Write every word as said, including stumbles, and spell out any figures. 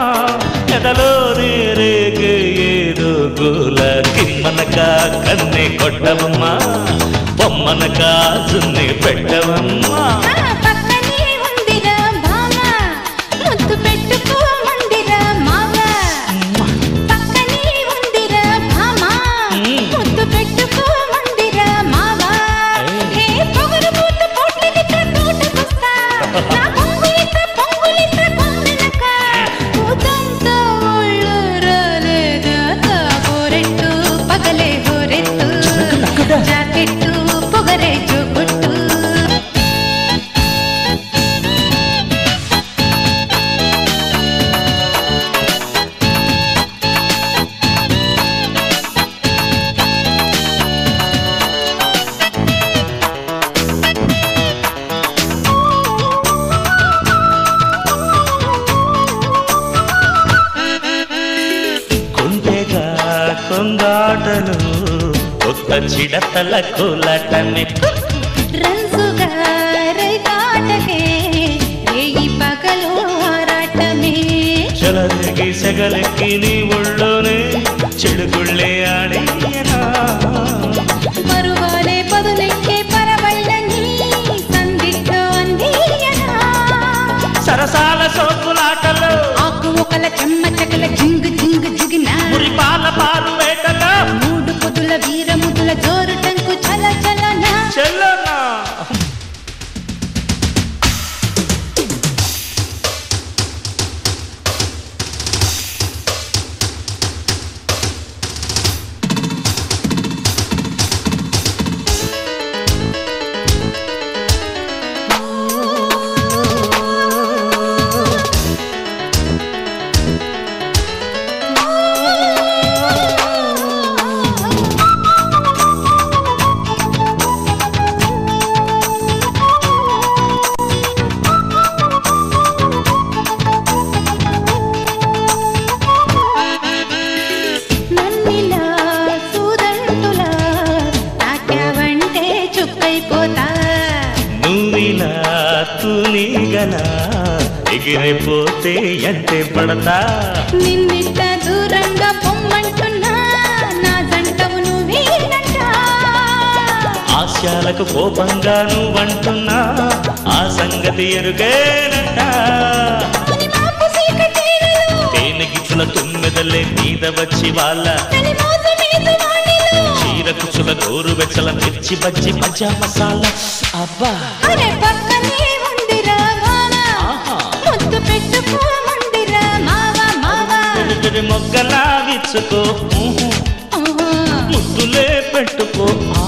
ఎదలో రేగే ఏదో గోల కిమ్మనక కన్నే కొట్టవమ్మా బొమ్మనక జున్నే పెట్టవమ్మా కొంగాటలు కొత్త చిడతల కోలాటమే రంసుగా రైతాటకే రేయి పగలు ఆరాటమే చలకి సెగలెక్కి నీ ఒళ్ళోనే చెడుగుళ్ళే ఆడేయనా మరువాలే పదులెక్కే పరవళ్ళని సందిట్లో అందియనా సరసాల సోకులాటలు ఆకు ఒకల చెమ్మ చెకల జింగు జింగు జిగిన మురిపాల పాలు వేటల మూడు పొదుల వీరముదుల జోరు టంకు చల చలన చెల్లనా నువ్విలా తూనీగలా ఎగిరిపోతే ఎంతే పడతా నిన్నిట్ట దూరంగా పొమ్మంటున్నా నా జంటవు నువ్వేనంట ఆశయాలకు కోపంగా నువ్వంటున్నా ఆ సంగతి ఎరుగేనంట తేనెగిచ్చుల తుమ్మెదలే మీద వచ్చి వాళ్ళ చీరకుచుల గోరు వెచ్చల మిర్చి బజ్జి మజా మసాలా అబ్బా అరే పక్కనే ఉందిరా మావా ముద్దు పెట్టుకోమందిరా మావా మావా మొగ్గలా విచ్చుకో ముద్దులే పెట్టుకో